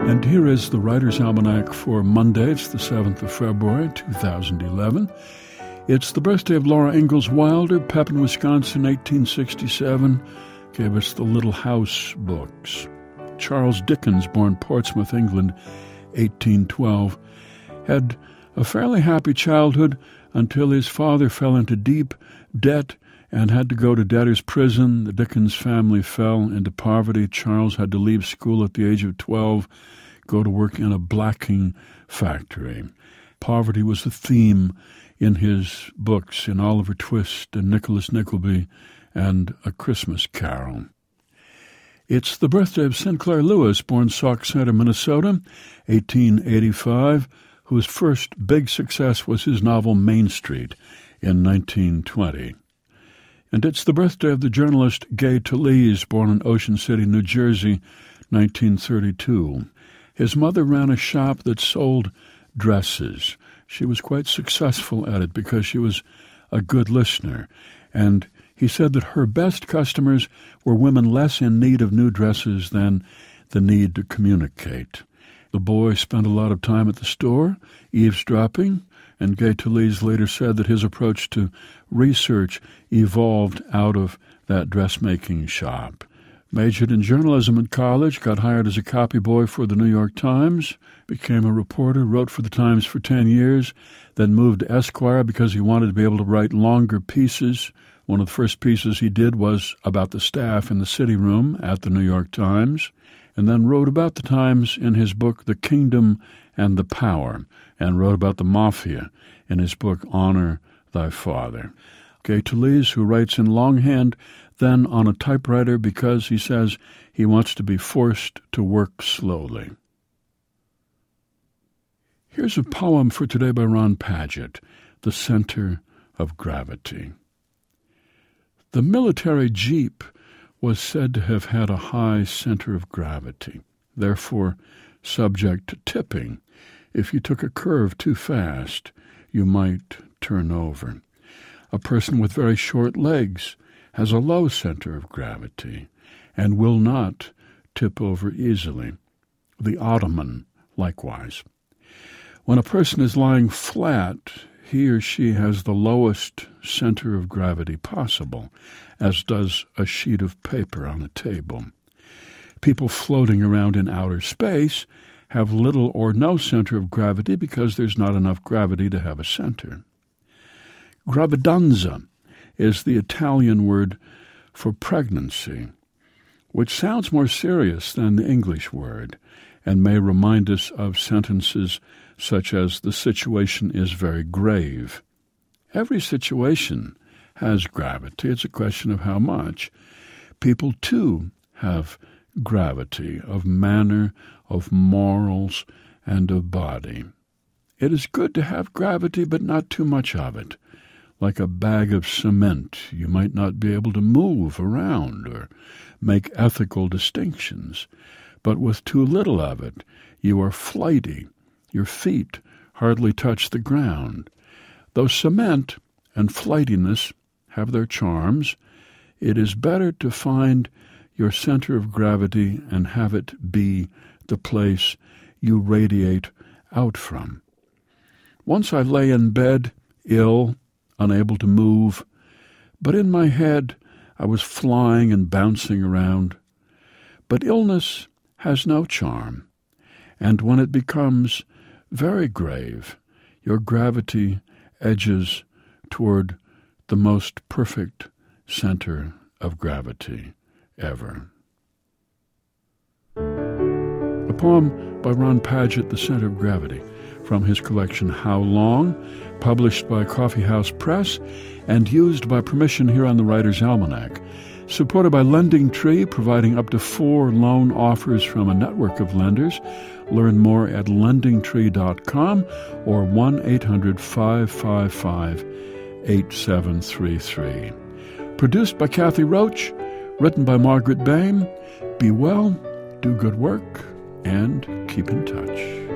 And here is the Writer's Almanac for Monday. It's the 7th of February, 2011. It's the birthday of Laura Ingalls Wilder, Pepin, Wisconsin, 1867, gave us the Little House books. Charles Dickens, born Portsmouth, England, 1812, had a fairly happy childhood until his father fell into deep debt and had to go to debtor's prison. The Dickens family fell into poverty. Charles had to leave school at the age of 12, go to work in a blacking factory. Poverty was the theme in his books, in Oliver Twist and Nicholas Nickleby and A Christmas Carol. It's the birthday of Sinclair Lewis, born Sauk Center, Minnesota, 1885, whose first big success was his novel Main Street in 1920. And it's the birthday of the journalist Gay Talese, born in Ocean City, New Jersey, 1932. His mother ran a shop that sold dresses. She was quite successful at it because she was a good listener, and he said that her best customers were women less in need of new dresses than the need to communicate. The boy spent a lot of time at the store, eavesdropping, and Gay Talese later said that his approach to research evolved out of that dressmaking shop. Majored in journalism in college, got hired as a copy boy for the New York Times, became a reporter, wrote for the Times for 10 years, then moved to Esquire because he wanted to be able to write longer pieces. One of the first pieces he did was about the staff in the city room at the New York Times, and then wrote about the Times in his book The Kingdom and the Power, and wrote about the Mafia in his book Honor Thy Father. Gay Talese, who writes in longhand, then on a typewriter because he says he wants to be forced to work slowly. Here's a poem for today by Ron Padgett, The Center of Gravity. The military jeep was said to have had a high center of gravity, therefore subject to tipping. If you took a curve too fast, you might turn over. A person with very short legs has a low center of gravity and will not tip over easily. The ottoman, likewise. When a person is lying flat, he or she has the lowest center of gravity possible, as does a sheet of paper on a table. People floating around in outer space have little or no center of gravity because there's not enough gravity to have a center. Gravidanza is the Italian word for pregnancy, which sounds more serious than the English word and may remind us of sentences such as the situation is very grave. Every situation has gravity. It's a question of how much. People, too, have gravity of manner, of morals, and of body. It is good to have gravity, but not too much of it. Like a bag of cement, you might not be able to move around or make ethical distinctions. But with too little of it, you are flighty. Your feet hardly touch the ground. Though cement and flightiness have their charms, it is better to find your center of gravity and have it be the place you radiate out from. Once I lay in bed, ill, unable to move, but in my head I was flying and bouncing around. But illness has no charm, and when it becomes very grave, your gravity edges toward the most perfect center of gravity ever. A poem by Ron Padgett, The Center of Gravity, from his collection How Long, published by Coffee House Press and used by permission here on the Writer's Almanac. Supported by Lending Tree, providing up to 4 loan offers from a network of lenders. Learn more at lendingtree.com or 1-800-555-8733. Produced by Kathy Roach, written by Margaret Bain. Be well, do good work, and keep in touch.